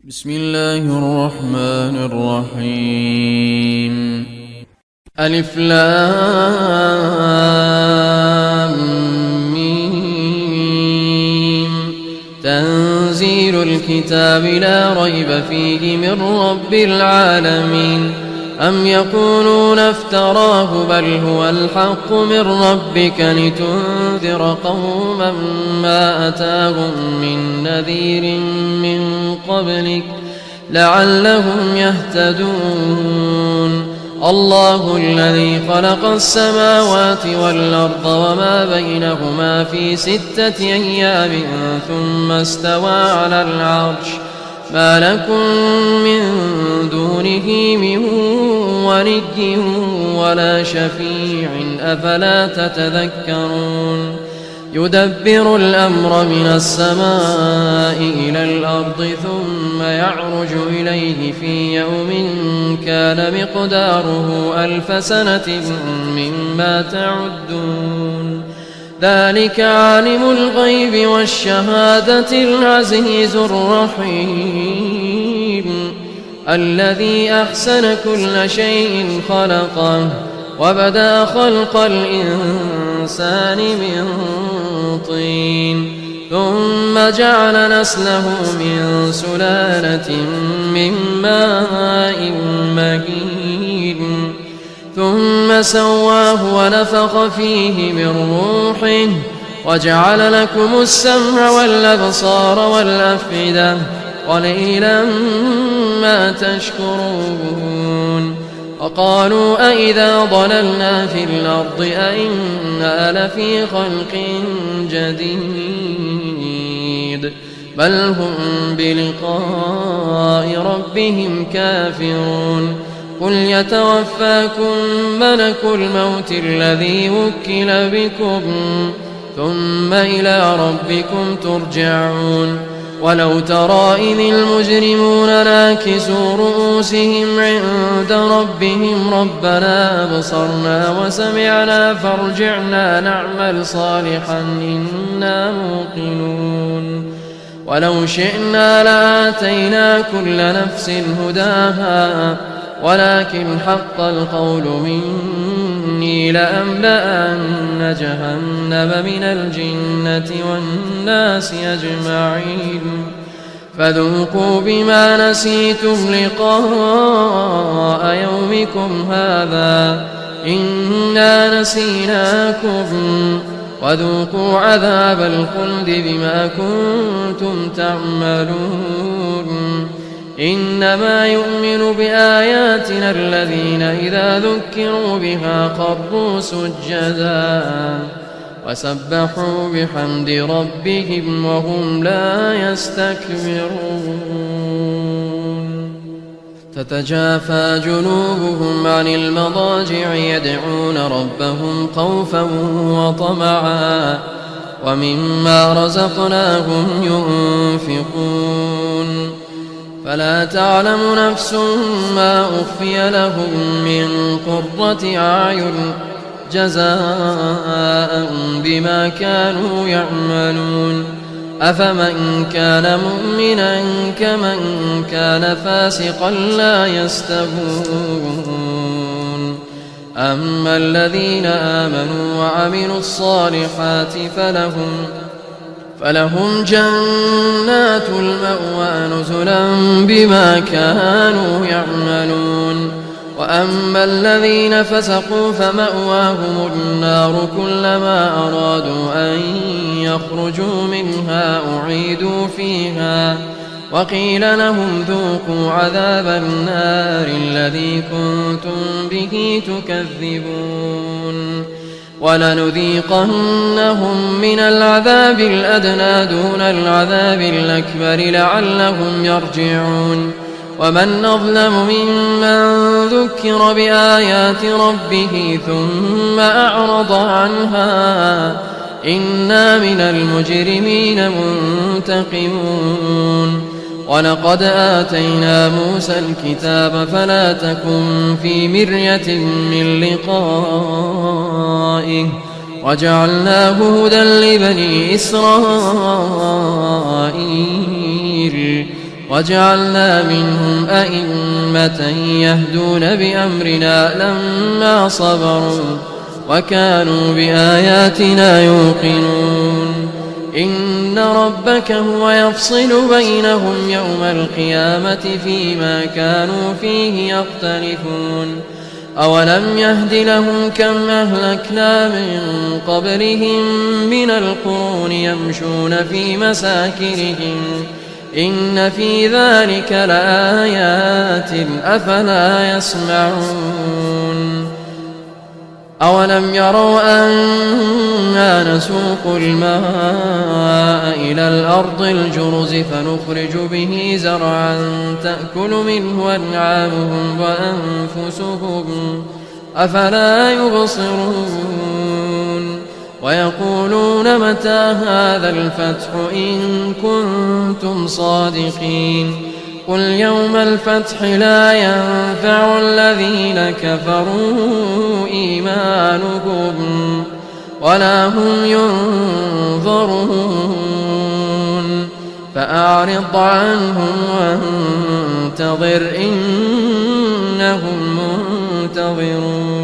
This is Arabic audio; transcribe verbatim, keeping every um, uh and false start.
بسم الله الرحمن الرحيم. ألف لام ميم. تنزيل الكتاب لا ريب فيه من رب العالمين. أم يقولون افتراه بل هو الحق من ربك لتنذر قوما ما أتاهم من نذير من قبلك لعلهم يهتدون. الله الذي خلق السماوات والأرض وما بينهما في ستة أيام ثم استوى على العرش ما لكم من دونه من ولي ولا شفيع أفلا تتذكرون. يدبر الأمر من السماء إلى الأرض ثم يعرج إليه في يوم كان مقداره ألف سنة مما تعدون. ذلك عالم الغيب والشهادة العزيز الرحيم الذي أحسن كل شيء خلقه وبدأ خلق الإنسان من طين ثم جعل نسله من سلالة من ماء مهين ثم سواه ونفخ فيه من روحه وجعل لكم السمع والأبصار والأفئدة قليلا ما تشكرون. وقالوا أئذا ضللنا في الأرض أئنا لفي خلق جديد بل هم بلقاء ربهم كافرون. قل يتوفاكم ملك الموت الذي وكل بكم ثم إلى ربكم ترجعون. ولو ترى إذ المجرمون ناكسوا رؤوسهم عند ربهم ربنا أبصرنا وسمعنا فارجعنا نعمل صالحا إنا موقنون. ولو شئنا لآتينا كل نفس هداها ولكن حق القول مني لأملأن جهنم من الجنة والناس أجمعين. فذوقوا بما نسيتم لقاء يومكم هذا إنا نسيناكم وذوقوا عذاب الخلد بما كنتم تعملون. إنما يؤمن بآياتنا الذين إذا ذكروا بها خروا سجدا وسبحوا بحمد ربهم وهم لا يستكبرون. تتجافى جنوبهم عن المضاجع يدعون ربهم خوفا وطمعا ومما رزقناهم ينفقون. فلا تعلم نفس ما أخفي لهم من قرة أعين جزاء بما كانوا يعملون. أفمن كان مؤمنا كمن كان فاسقا لا يستوون. أما الذين آمنوا وعملوا الصالحات فلهم فلهم جنات المأوى نزلا بما كانوا يعملون. وأما الذين فسقوا فمأواهم النار كلما أرادوا أن يخرجوا منها أعيدوا فيها وقيل لهم ذوقوا عذاب النار الذي كنتم به تكذبون. ولنذيقنهم من العذاب الأدنى دون العذاب الأكبر لعلهم يرجعون. ومن أظلم ممن ذكر بآيات ربه ثم أعرض عنها إنا من المجرمين منتقمون. ولقد آتينا موسى الكتاب فلا تكن في مرية من لقائه وجعلناه هدى لبني إسرائيل وجعلنا منهم أئمة يهدون بأمرنا لما صبروا وكانوا بآياتنا يوقنون إن ربك هو يفصل بينهم يوم القيامة فيما كانوا فيه يختلفون أولم يهد لهم كم أهلكنا من قبلهم من القرون يمشون في مساكنهم إن في ذلك لآيات أفلا يسمعون أولم يروا أنا نسوق الماء إلى الأرض الجرز فنخرج به زرعا تأكل منه أنعامهم وأنفسهم أفلا يبصرون ويقولون متى هذا الفتح إن كنتم صادقين قل يوم الفتح لا ينفع الذين كفروا إيمانهم ولا هم ينظرون فأعرض عنهم وانتظر إنهم منتظرون.